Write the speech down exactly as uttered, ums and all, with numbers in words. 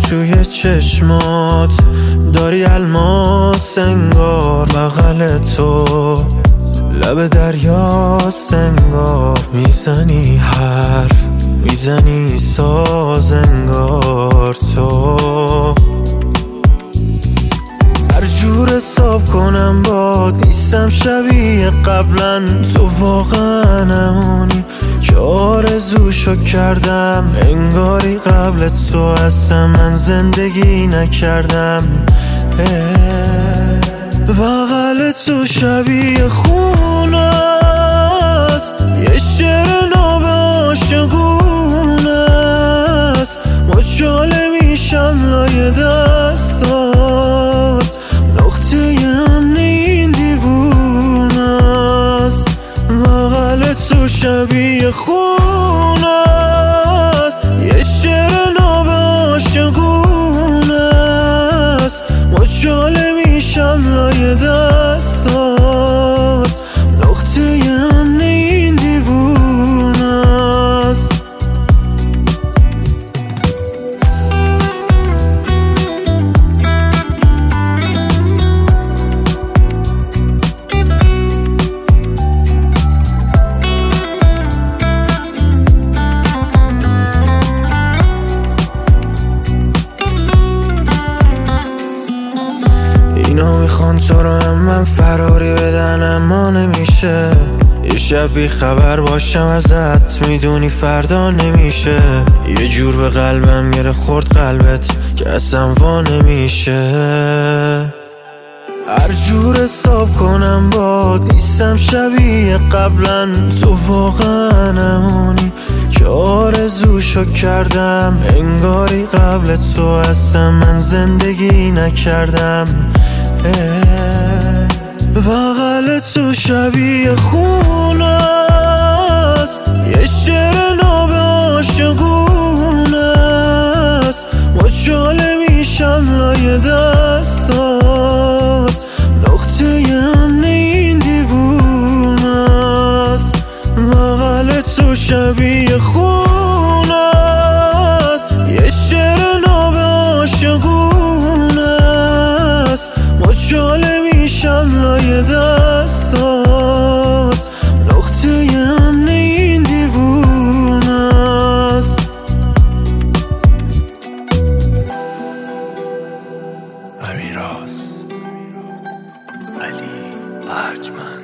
توی چشمات داری الماس انگار، بغل تو لب دریا سنگار، میزنی حرف میزنی ساز انگار تو. هر جور حساب کنم باد نیستم شبیه قبلا، تو واقعا نمونی که آرزوشو کردم، انگاری قبل تو اصلا من زندگی نکردم. بغل تو شبیه خونه است، یه شعر ناب عاشقونه است، مچاله میشم لای دستات، نقطه امن این دیوونه است. بغل تو شبیه خونه است، یه شعر ناب عاشقونه است، مچاله میشم لای دستات، نقطه امن این دیوونه است. اینا میخوان تو رو هم من فراری بدن اما نمیشه، یه شب بی خبر باشم ازت میدونی فردا نمیشه، یه جور به قلبم گره خورد قلبت که اصلا وا نمیشه. هر جور حساب کنم باد نیستم شبیه قبلا، تو واقعا نمونی که آرزوشو کردم، انگاری قبل تو اصلا من زندگی نکردم. بغل تو شبیه خونه است، یه شعر ناب عاشقونه است، مچاله میشم لای دستات، نقطه امن این دیوونه است. بغل تو شبیه خونه است، یه شعر ناب عاشقونه است، مچاله میشم لای دستات، نقطه امن این دیوونه است. امیراز علی ارجمند.